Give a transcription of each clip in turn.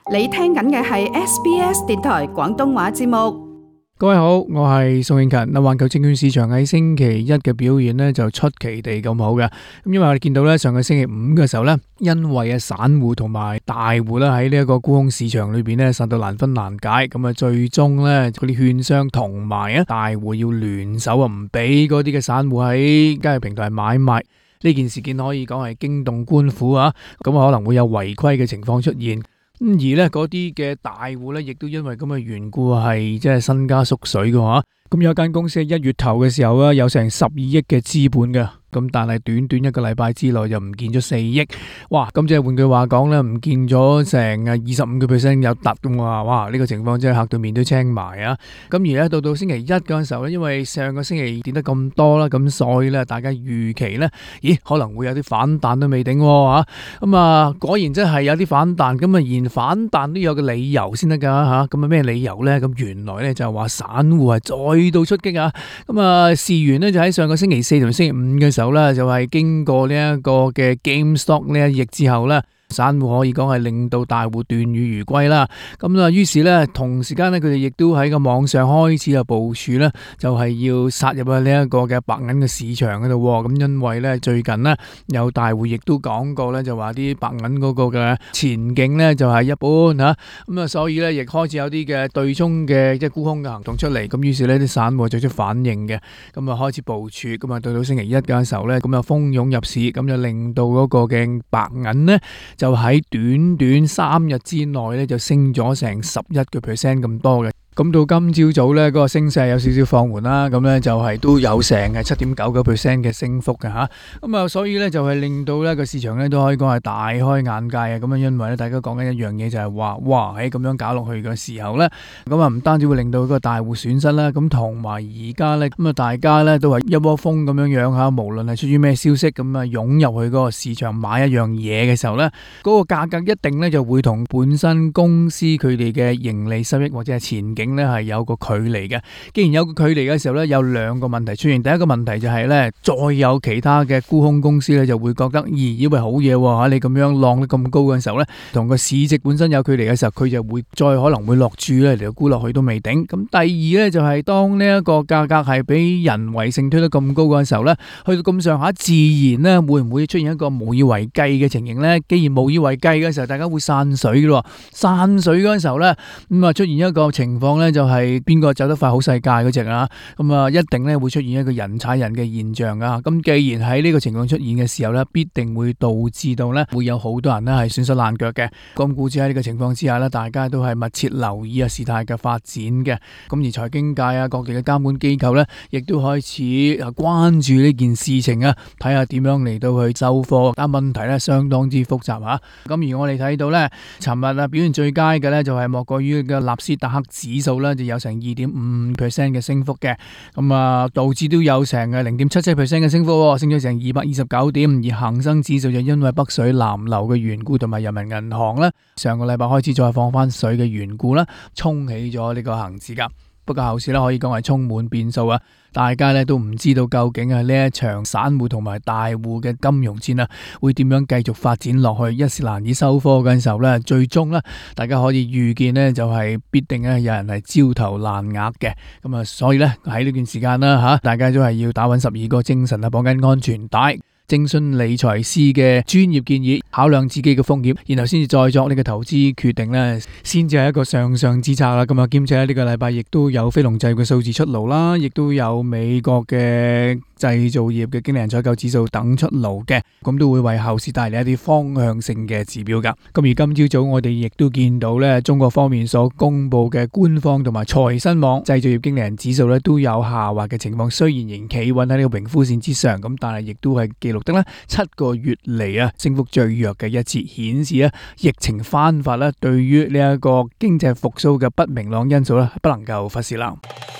你聽緊嘅係 SBS 電台廣東話節目。 各位好，我係宋慶勤。環球證券市場喺星期一嘅表現呢就出奇地咁好嘅。因為我哋見到呢，上個星期五嘅時候呢，因為散戶同埋大戶呢喺呢一個沽空市場裏邊呢，殺到難分難解。咁啊，最終呢，嗰啲券商同埋大戶要聯手啊，唔俾嗰啲嘅散戶喺交易平台買賣。呢件事件可以講係驚動官府啊，咁可能會有違規嘅情況出現。而呢嗰啲嘅大戶呢，亦都因為咁嘅緣故係即係身家縮水嘅話，咁有間公司喺1月頭嘅時候呢，有成12億嘅資本嘅。咁但係短短一個禮拜之內就唔見咗4億，哇！咁即係換句話講咧，唔見咗成25% 有突咁話，哇！呢個情況真係嚇到面都青埋啊！咁而咧到星期一嗰陣時候咧，因為上個星期跌得咁多啦，咁所以咧大家預期咧，咦可能會有啲反彈都未定喎。咁啊果然真係有啲反彈，咁啊連反彈都有個理由先得㗎嚇，咁啊咩理由咧？咁原來咧就係話散戶係再度出擊啊！咁啊事緣咧就喺上個星期四同星期五嘅時候咧，就係經過呢一個嘅 GameStop 呢一役之後咧，散戶可以講係令到大戶斷羽如歸啦。咁啊，於是咧同時間咧，佢哋亦都喺個網上開始有部署咧，就係要殺入去呢一個嘅白銀嘅市場嗰度。咁因為咧最近呢，有大戶亦都講過咧，就話啲白銀嗰個嘅前景咧就係一般嚇。咁啊，所以咧亦開始有啲嘅對沖嘅即係沽空嘅行動出嚟。咁於是呢啲散戶作出反應嘅，咁啊開始部署。咁啊到星期一嘅時候咧，咁啊蜂擁入市，咁就令到嗰個嘅白銀呢，就喺短短3日之內咧，就升咗成11% 咁多嘅。咁到今朝早咧，嗰個升勢有少少放緩啦，咁咧就係都有成係7.9% 嘅升幅嘅吓。咁啊，所以咧就係令到咧個市場咧都可以講係大開眼界啊。咁啊，因為咧大家講緊一樣嘢就係話，哇喺咁樣搞落去嘅時候咧，咁啊唔單止會令到個大戶損失啦，咁同埋而家咧咁啊大家咧都係一窩蜂咁樣樣吓，無論係出於咩消息咁啊湧入去嗰個市場買一樣嘢嘅時候咧，嗰個價格一定咧就會同本身公司佢哋嘅盈利收益或者係前景咧係有個距離嘅。既然有個距離嘅時候咧，有兩個問題出現。第一個問題就係咧，再有其他嘅沽空公司咧就會覺得，以為好嘢喎，你咁樣浪得咁高嘅時候咧，同個市值本身有距離嘅時候，佢就會再可能會落注咧嚟到沽落去都未定。咁第二咧就係當呢一個價格係俾人為性推得咁高嘅時候咧，去到咁上下，自然咧會唔會出現一個無以為繼嘅情形咧？既然無以為繼嘅時候，大家會散水嘅咯。散水嗰陣時候咧，咁啊出現一個情況咧，就係邊個走得快好世界嗰隻啊？咁啊，一定咧會出現一個人踩人嘅現象啊！咁既然喺呢個情況出現嘅時候咧，必定會導致到咧會有好多人咧係損手爛腳嘅。咁故此喺呢個情況之下咧，大家都係密切留意啊事態嘅發展嘅。咁而財經界啊，各地嘅監管機構咧，亦都開始關注呢件事情啊，睇下點樣嚟到去收貨。但問題咧相當之複雜啊！咁而我哋睇到咧，尋日啊表現最佳嘅咧就係莫過於嘅納斯達克指數咧，就有成2.5% 嘅升幅嘅。咁啊，道指都有成0.77% 嘅升幅，升咗成229點。而恒生指數就因為北水南流嘅緣故，同埋人民銀行咧上個禮拜開始再放翻水嘅緣故啦，衝起咗呢個恒指噶。不過後市咧可以講係充滿變數啊！大家咧都唔知道究竟係呢一場散戶同埋大戶嘅金融戰啊，會點樣繼續發展落去？一時難以收科嘅時候咧，最終咧大家可以預見呢，就係必定咧有人係焦頭爛額嘅。咁啊，所以咧喺呢段時間啦吓，大家都係要打穩12個精神啊，綁緊安全帶。徵詢理財師嘅專業建議，考量自己嘅風險，然後先至再作呢個投資決定呢，先至係一個上之策啦。咁啊，兼且呢個禮拜亦都有非農就業嘅數字出爐啦，亦都有美國嘅製造業嘅經理人採購指數等出爐嘅，咁都會為後市帶嚟一啲方向性嘅指標噶。咁而今朝早我哋亦都見到呢，中國方面所公布嘅官方同埋財新網製造業經理人指數呢，都有下滑嘅情況，雖然仍企穩喺呢個榮枯線之上，咁但係亦都係記錄得咧7個月嚟啊升幅最弱嘅一次，顯示疫情翻發咧對於呢一個經濟復甦嘅不明朗因素咧不能夠忽視啦。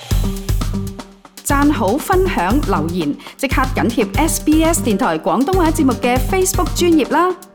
讚好、分享、留言，即刻緊貼SBS 電台廣東話節目嘅 Facebook 專頁啦！